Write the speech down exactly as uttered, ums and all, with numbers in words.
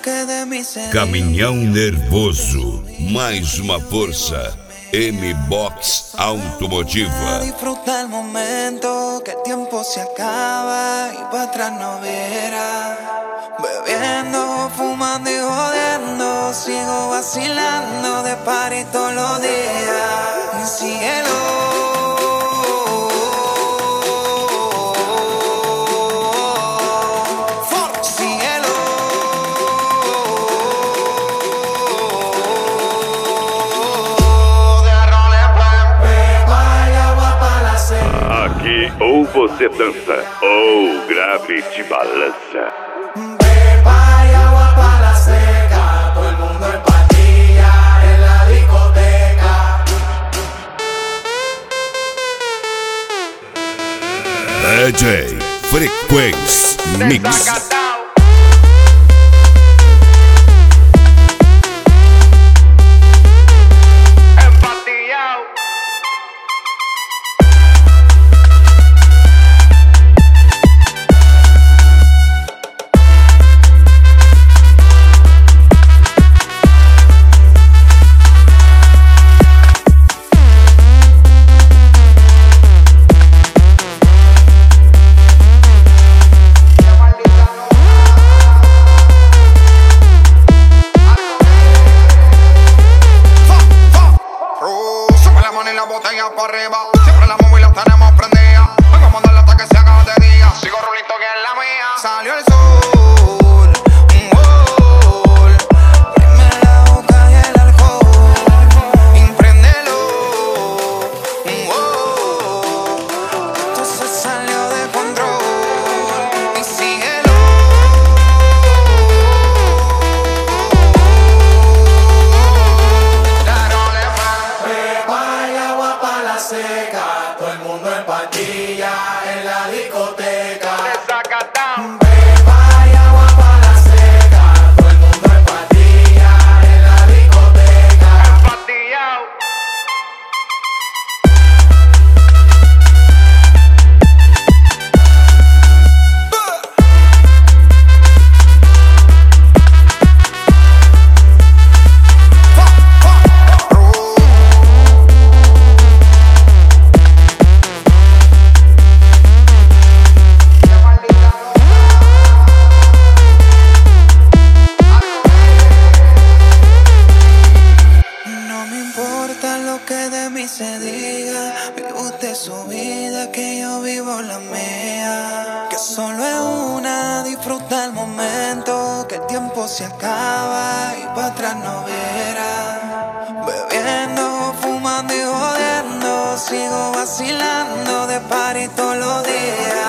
que de mí se Caminhão nervoso, mais uma força. M-Box Automotiva. Disfruta el momento, que el tiempo se acaba y para atrás no verá. Bebiendo, fumando y jodiendo, sigo vacilando de party todos los días. Síguelo. Aqui ou você dança, ou grave te balança. Pepa y agua para la seca, todo el mundo en patilla en la discoteca. D J Frequência Mix. Botella para arriba, siempre la móvil la tenemos prendida. Vengo a mandarle hasta que se haga de día. Sigo rulito que es la mía. Salió el sol, un gol. Prime la boca y el alcohol. Impréndelo, un gol. Esto se salió de control. Y síguelo. Seca, todo el mundo en patilla en la discoteca. Beba y agua para la seca, todo el mundo en patilla en la discoteca. Empatillao. Que de mí se diga, vive usted su vida, que yo vivo la mía. Que solo es una, disfruta el momento, que el tiempo se acaba y para atrás no verá. Bebiendo, fumando y jodiendo, sigo vacilando de party todos los días.